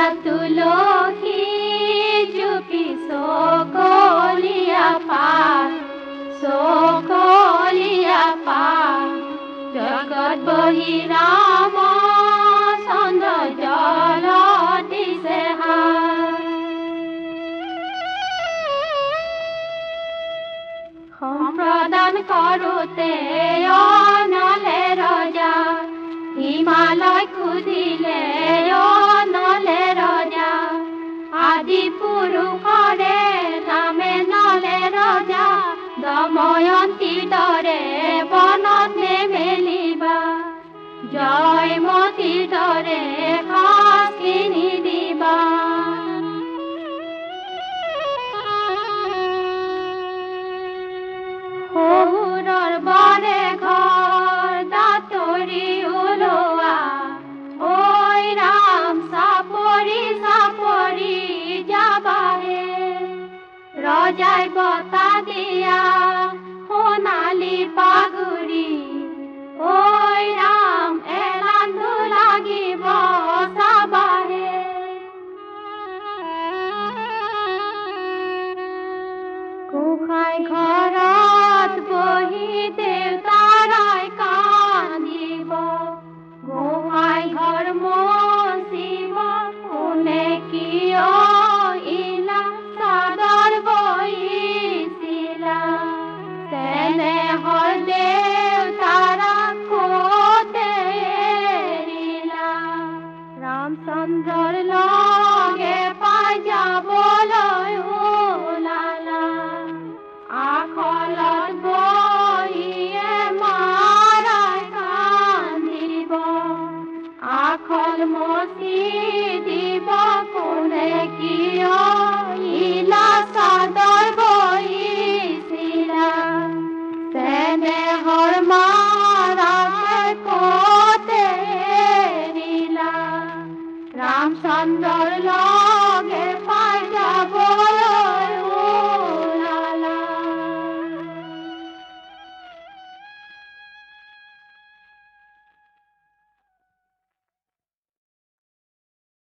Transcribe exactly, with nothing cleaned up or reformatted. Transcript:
তুলসী জুপি চকলীয়া পাত চকলীয়া পাত জগত বহি ৰাম চন্দ্ৰ জল দিছে হাত সম্প্ৰদান কৰোঁতে অনলে ৰজা হিমালয় খুদিলে অনলে ৰজা আদি পুৰুষৰে নামে নলে ৰজা দময়ন্তীৰ দৰে বনত নেমেলিবা জয়মতীৰ দৰে সাজ কিনি দিবা শহুৰৰ বৰে ঘৰ দাঁতৰি ওলোৱা ঐ ৰাম চাপৰি চাপৰি যাবাহে ৰজাই বতা দিয়া সোণালী পাগুৰি ঐ ৰাম এলান্ধু লাগিব চাবাহে গোসাঁই ঘৰত বহি দেউতাৰাই কান্দিব গোসাঁই ঘৰ মচিব কোনে কিয় ইলা চাদৰ বহিছিলা তেনেহৰ দেউতাৰা ক'তে এৰিলা ৰামচন্দ্ৰৰ লগে পাই যাবলৈ ওলালা আখলত বহিয়ে মাৰাই কান্দিব আখল মচি দিব কোনে কিয় ইলা চাদৰ বহিছিলা তেনেহৰ মাৰাকে ক'তে এৰিলা ৰামচন্দ্ৰৰ